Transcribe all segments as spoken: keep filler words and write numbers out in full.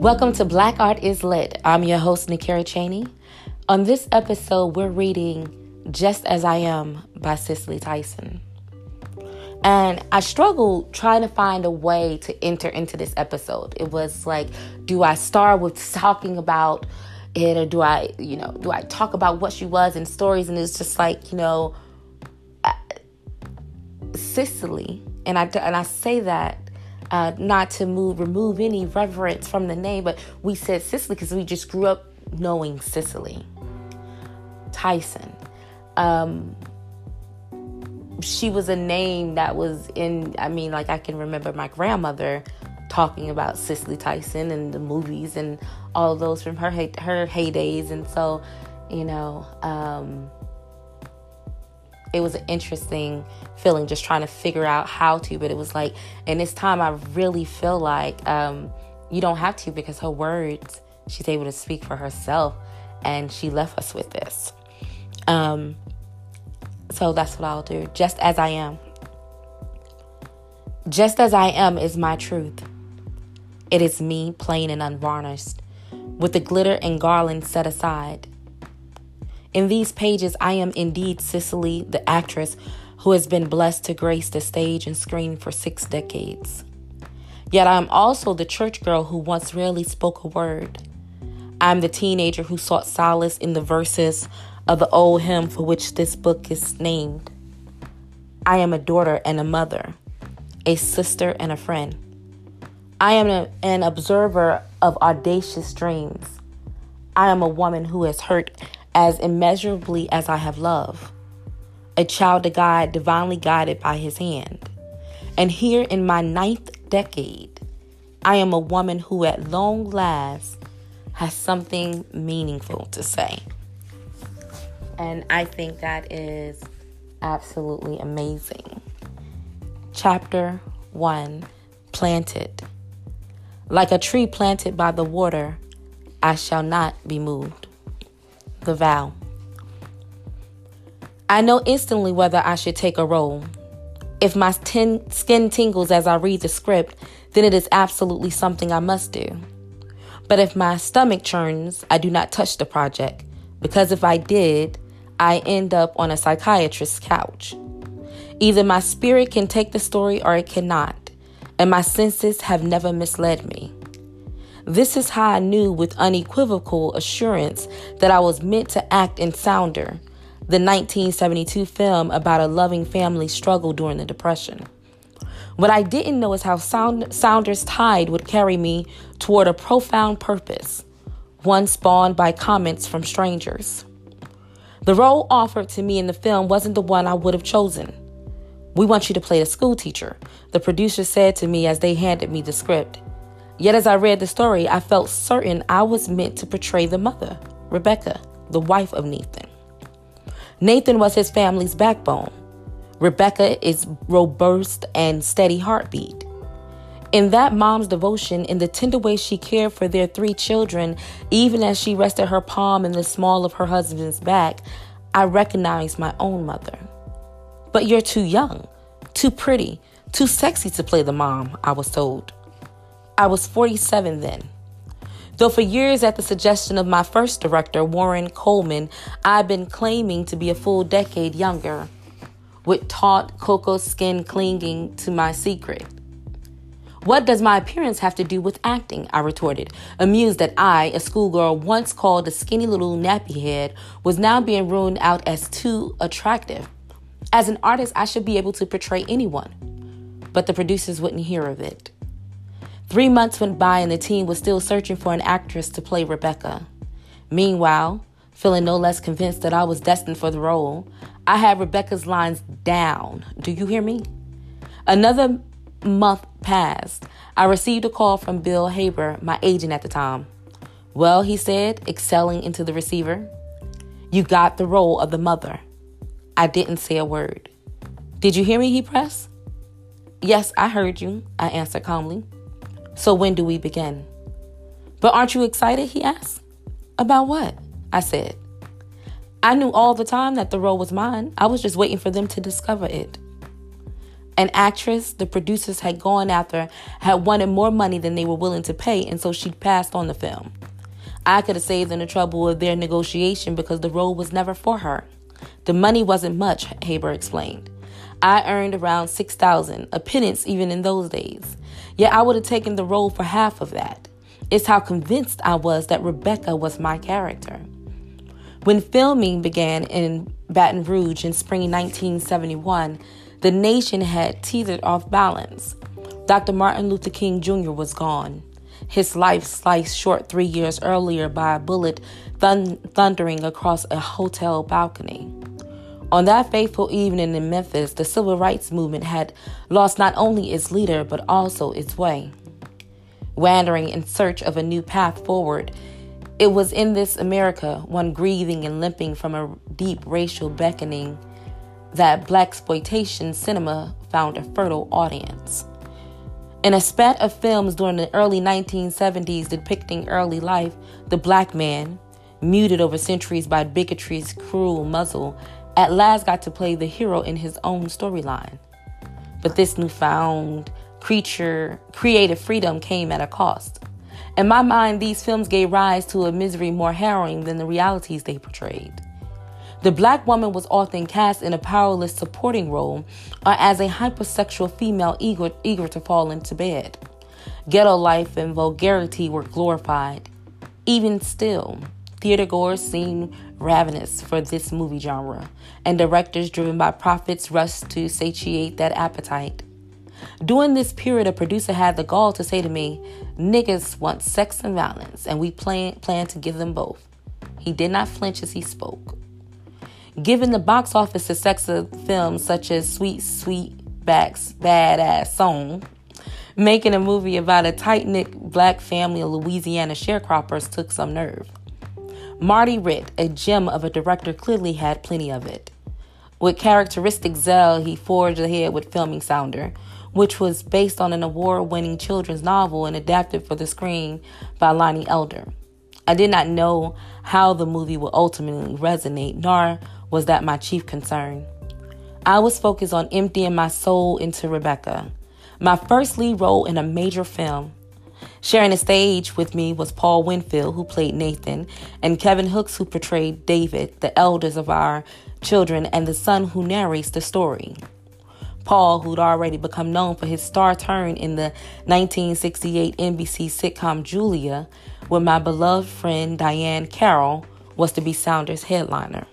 Welcome to Black Art is Lit. I'm your host, Nakira Cheney. On this episode, we're reading Just As I Am by Cicely Tyson. And I struggled trying to find a way to enter into this episode. It was like, do I start with talking about it, or do I, you know, do I talk about what she was in stories? And it's just like, you know, Cicely, and I and I say that uh, not to move remove any reverence from the name, but we said Cicely because we just grew up knowing Cicely Tyson. Um, she was a name that was in. I mean, like I can remember my grandmother talking about Cicely Tyson and the movies and all of those from her her heydays, and so you know. Um, It was an interesting feeling just trying to figure out how to, but it was like, in this time, I really feel like um, you don't have to, because her words, she's able to speak for herself, and she left us with this. Um, so that's what I'll do. Just as I am. Just as I am is my truth. It is me, plain and unvarnished, with the glitter and garland set aside. In these pages, I am indeed Cicely, the actress who has been blessed to grace the stage and screen for six decades. Yet I am also the church girl who once rarely spoke a word. I am the teenager who sought solace in the verses of the old hymn for which this book is named. I am a daughter and a mother, a sister and a friend. I am a, an observer of audacious dreams. I am a woman who has hurt as immeasurably as I have loved, a child of God divinely guided by his hand. And here in my ninth decade, I am a woman who at long last has something meaningful to say. And I think that is absolutely amazing. Chapter one, Planted. Like a tree planted by the water, I shall not be moved. The vow. I know instantly whether I should take a role. If my ten skin tingles as I read the script, then it is absolutely something I must do. But if my stomach churns, I do not touch the project, because if I did, I end up on a psychiatrist's couch. Either my spirit can take the story or it cannot, and my senses have never misled me. This is how I knew with unequivocal assurance that I was meant to act in Sounder, the nineteen seventy-two film about a loving family's struggle during the Depression. What I didn't know is how Sound- Sounder's tide would carry me toward a profound purpose, one spawned by comments from strangers. The role offered to me in the film wasn't the one I would have chosen. We want you to play the school teacher, the producer said to me as they handed me the script. Yet as I read the story, I felt certain I was meant to portray the mother, Rebecca, the wife of Nathan. Nathan was his family's backbone. Rebecca is robust and steady heartbeat. In that mom's devotion, in the tender way she cared for their three children, even as she rested her palm in the small of her husband's back, I recognized my own mother. But you're too young, too pretty, too sexy to play the mom, I was told. I was forty-seven then. Though for years at the suggestion of my first director, Warren Coleman, I've been claiming to be a full decade younger, with taut cocoa skin clinging to my secret. What does my appearance have to do with acting? I retorted, amused that I, a schoolgirl once called a skinny little nappy head, was now being ruled out as too attractive. As an artist, I should be able to portray anyone. But the producers wouldn't hear of it. Three months went by and the team was still searching for an actress to play Rebecca. Meanwhile, feeling no less convinced that I was destined for the role, I had Rebecca's lines down. Do you hear me? Another month passed. I received a call from Bill Haber, my agent at the time. Well, he said, excelling into the receiver, you got the role of the mother. I didn't say a word. Did you hear me? He pressed. Yes, I heard you, I answered calmly. So when do we begin? But aren't you excited? He asked. About what? I said. I knew all the time that the role was mine. I was just waiting for them to discover it. An actress the producers had gone after had wanted more money than they were willing to pay, and so she passed on the film. I could have saved them the trouble of their negotiation because the role was never for her. The money wasn't much, Haber explained. I earned around six thousand dollars, a pittance even in those days. Yet I would have taken the role for half of that. It's how convinced I was that Rebecca was my character. When filming began in Baton Rouge in spring nineteen seventy-one, the nation had teetered off balance. Doctor Martin Luther King Junior was gone. His life sliced short three years earlier by a bullet thun- thundering across a hotel balcony. On that fateful evening in Memphis, the civil rights movement had lost not only its leader, but also its way. Wandering in search of a new path forward, it was in this America, one grieving and limping from a deep racial beckoning, that blaxploitation cinema found a fertile audience. In a spat of films during the early nineteen seventies depicting early life, the black man, muted over centuries by bigotry's cruel muzzle, at last got to play the hero in his own storyline. But this newfound creature, creative freedom came at a cost. In my mind, these films gave rise to a misery more harrowing than the realities they portrayed. The black woman was often cast in a powerless supporting role or as a hypersexual female eager, eager to fall into bed. Ghetto life and vulgarity were glorified. Even still, theatergoers seemed ravenous for this movie genre, and directors driven by profits rushed to satiate that appetite. During this period, a producer had the gall to say to me, "Niggas want sex and violence, and we plan, plan to give them both." He did not flinch as he spoke. Given the box office success of films such as Sweet Sweetback's Badass Song, making a movie about a tight-knit black family of Louisiana sharecroppers took some nerve. Marty Ritt, a gem of a director, clearly had plenty of it. With characteristic zeal, he forged ahead with filming Sounder, which was based on an award-winning children's novel and adapted for the screen by Lonnie Elder. I did not know how the movie would ultimately resonate, nor was that my chief concern. I was focused on emptying my soul into Rebecca, my first lead role in a major film. Sharing the stage with me was Paul Winfield, who played Nathan, and Kevin Hooks, who portrayed David, the eldest of our children and the son who narrates the story. Paul, who'd already become known for his star turn in the nineteen sixty-eight N B C sitcom Julia, with my beloved friend Diane Carroll, was to be Sounder's headliner.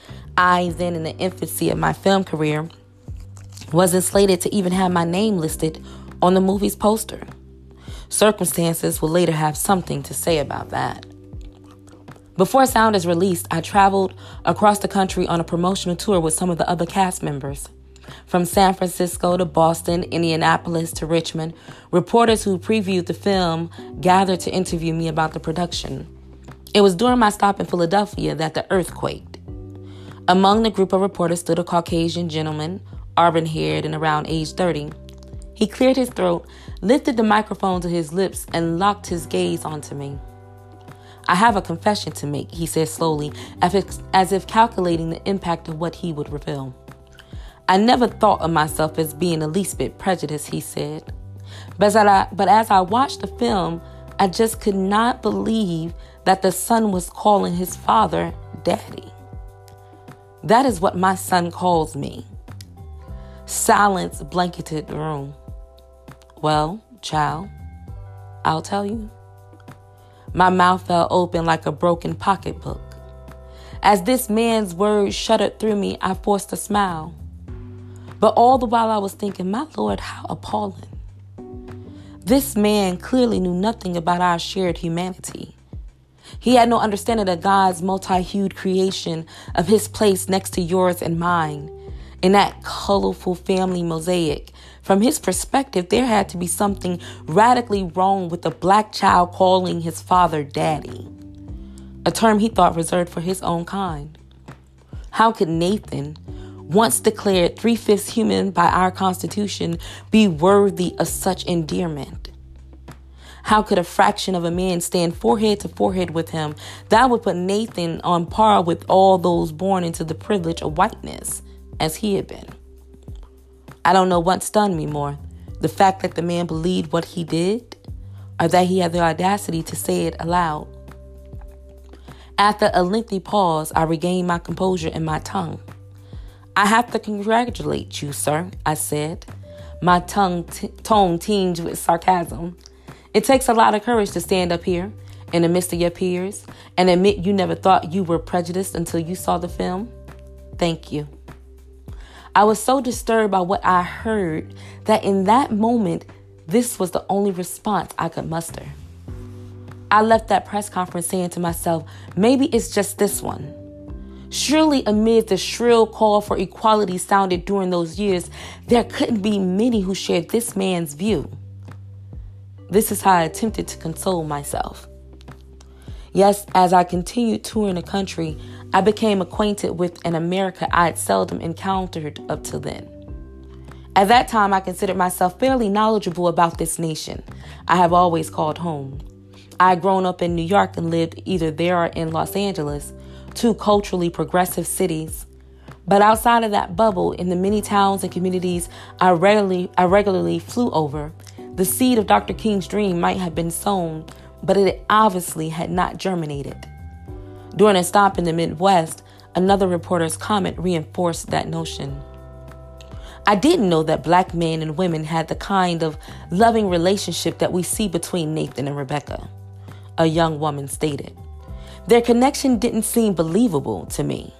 I, then in the infancy of my film career, wasn't slated to even have my name listed on the movie's poster. Circumstances will later have something to say about that. Before Sounders released, I traveled across the country on a promotional tour with some of the other cast members. From San Francisco to Boston, Indianapolis to Richmond, reporters who previewed the film gathered to interview me about the production. It was during my stop in Philadelphia that the earth quaked. Among the group of reporters stood a Caucasian gentleman, auburn-haired and around age thirty. He cleared his throat, lifted the microphone to his lips, and locked his gaze onto me. "I have a confession to make," he said slowly, as if, as if calculating the impact of what he would reveal. "I never thought of myself as being the least bit prejudiced," he said. But as, I, but as I watched the film, I just could not believe that the son was calling his father Daddy. That is what my son calls me. Silence blanketed the room. "Well, child, I'll tell you." My mouth fell open like a broken pocketbook. As this man's words shuddered through me, I forced a smile. But all the while I was thinking, my Lord, how appalling. This man clearly knew nothing about our shared humanity. He had no understanding of God's multi-hued creation, of his place next to yours and mine. In that colorful family mosaic, from his perspective, there had to be something radically wrong with a black child calling his father Daddy, a term he thought reserved for his own kind. How could Nathan, once declared three-fifths human by our Constitution, be worthy of such endearment? How could a fraction of a man stand forehead to forehead with him? That would put Nathan on par with all those born into the privilege of whiteness, as he had been. I don't know what stunned me more, the fact that the man believed what he did, or that he had the audacity to say it aloud. After a lengthy pause, I regained my composure and my tongue. "I have to congratulate you, sir," I said, my tongue t- tone tinged with sarcasm. "It takes a lot of courage to stand up here in the midst of your peers and admit you never thought you were prejudiced until you saw the film. Thank you." I was so disturbed by what I heard that in that moment, this was the only response I could muster. I left that press conference saying to myself, maybe it's just this one. Surely amid the shrill call for equality sounded during those years, there couldn't be many who shared this man's view. This is how I attempted to console myself. Yes, as I continued touring the country, I became acquainted with an America I had seldom encountered up till then. At that time, I considered myself fairly knowledgeable about this nation I have always called home. I had grown up in New York and lived either there or in Los Angeles, two culturally progressive cities. But outside of that bubble, in the many towns and communities I regularly, I regularly flew over, the seed of Doctor King's dream might have been sown, but it obviously had not germinated. During a stop in the Midwest, another reporter's comment reinforced that notion. "I didn't know that black men and women had the kind of loving relationship that we see between Nathan and Rebecca," a young woman stated. "Their connection didn't seem believable to me."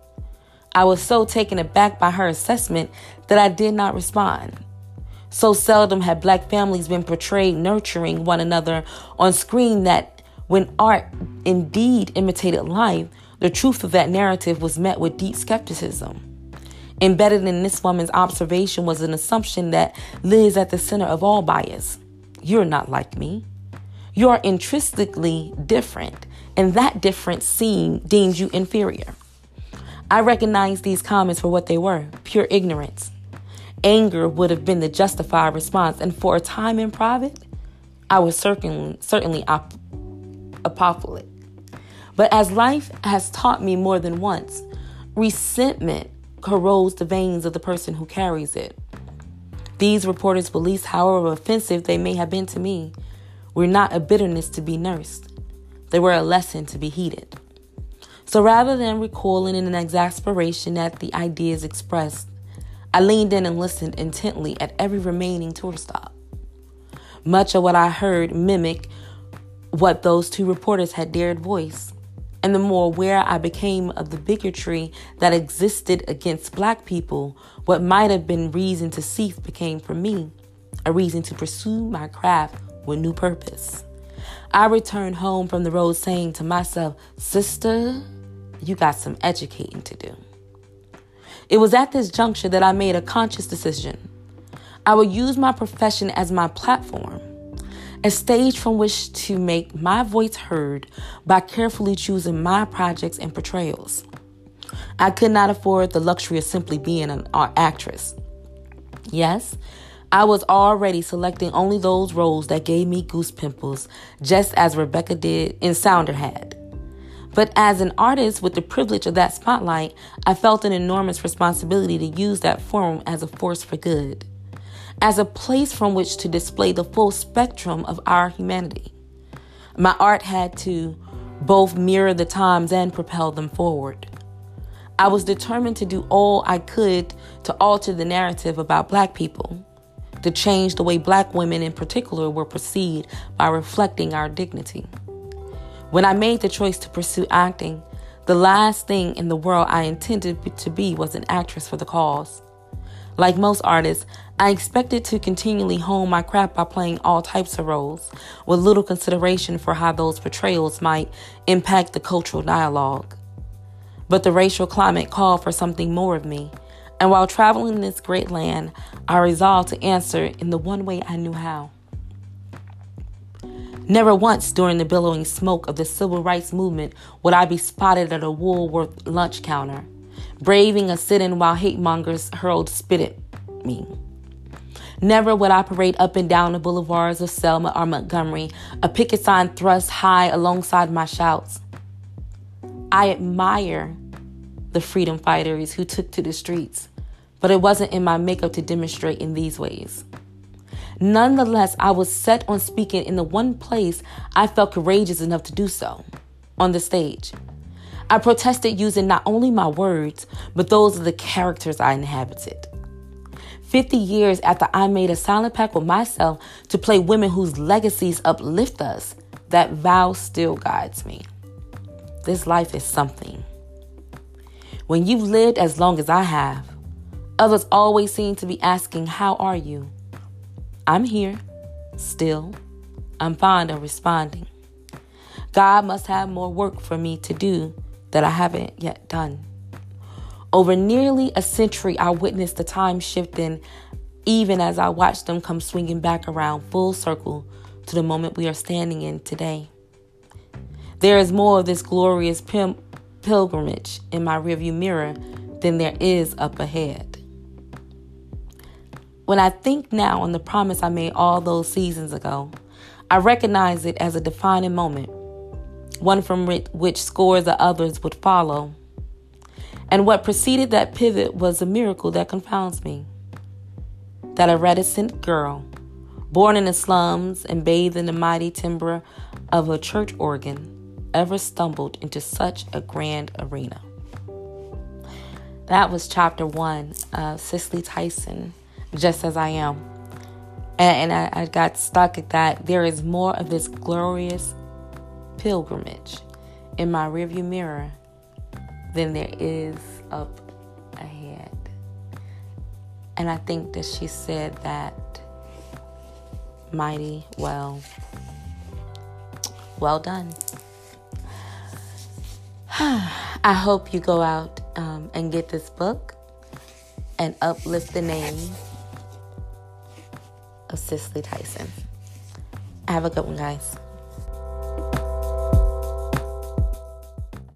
I was so taken aback by her assessment that I did not respond. So seldom had black families been portrayed nurturing one another on screen that when art indeed imitated life, the truth of that narrative was met with deep skepticism. Embedded in this woman's observation was an assumption that lives at the center of all bias. You're not like me. You're intrinsically different, and that difference seem, deems you inferior. I recognized these comments for what they were, pure ignorance. Anger would have been the justified response, and for a time in private, I was certainly, certainly op- apoplectic. But as life has taught me more than once, resentment corrodes the veins of the person who carries it. These reporters' beliefs, however offensive they may have been to me, were not a bitterness to be nursed. They were a lesson to be heeded. So rather than recoiling in an exasperation at the ideas expressed, I leaned in and listened intently at every remaining tour stop. Much of what I heard mimicked what those two reporters had dared voice, and the more aware I became of the bigotry that existed against black people, what might have been reason to cease became for me a reason to pursue my craft with new purpose. I returned home from the road saying to myself, "Sister, you got some educating to do." It was at this juncture that I made a conscious decision. I would use my profession as my platform, a stage from which to make my voice heard by carefully choosing my projects and portrayals. I could not afford the luxury of simply being an actress. Yes, I was already selecting only those roles that gave me goose pimples, just as Rebecca did and Sounder had. But as an artist with the privilege of that spotlight, I felt an enormous responsibility to use that forum as a force for good, as a place from which to display the full spectrum of our humanity. My art had to both mirror the times and propel them forward. I was determined to do all I could to alter the narrative about black people, to change the way black women in particular were perceived by reflecting our dignity. When I made the choice to pursue acting, the last thing in the world I intended to be was an actress for the cause. Like most artists, I expected to continually hone my craft by playing all types of roles, with little consideration for how those portrayals might impact the cultural dialogue. But the racial climate called for something more of me, and while traveling this great land, I resolved to answer in the one way I knew how. Never once during the billowing smoke of the civil rights movement would I be spotted at a Woolworth lunch counter, braving a sit-in while hate mongers hurled spit at me. Never would I parade up and down the boulevards of Selma or Montgomery, a picket sign thrust high alongside my shouts. I admire the freedom fighters who took to the streets, but it wasn't in my makeup to demonstrate in these ways. Nonetheless, I was set on speaking in the one place I felt courageous enough to do so, on the stage. I protested using not only my words, but those of the characters I inhabited. Fifty years after I made a silent pact with myself to play women whose legacies uplift us, that vow still guides me. This life is something. When you've lived as long as I have, others always seem to be asking, how are you? I'm here, still. I'm fond of responding. God must have more work for me to do that I haven't yet done. Over nearly a century, I witnessed the time shifting, even as I watched them come swinging back around full circle to the moment we are standing in today. There is more of this glorious pil- pilgrimage in my rearview mirror than there is up ahead. When I think now on the promise I made all those seasons ago, I recognize it as a defining moment, one from which scores of others would follow. And what preceded that pivot was a miracle that confounds me. That a reticent girl, born in the slums and bathed in the mighty timbre of a church organ, ever stumbled into such a grand arena. That was chapter one of Cicely Tyson, Just As I Am. And, and I, I got stuck at that. There is more of this glorious pilgrimage in my rearview mirror than there is up ahead. And I think that she said that mighty well. Well done. I hope you go out um, and get this book and uplift the name of Cicely Tyson. Have a good one, guys.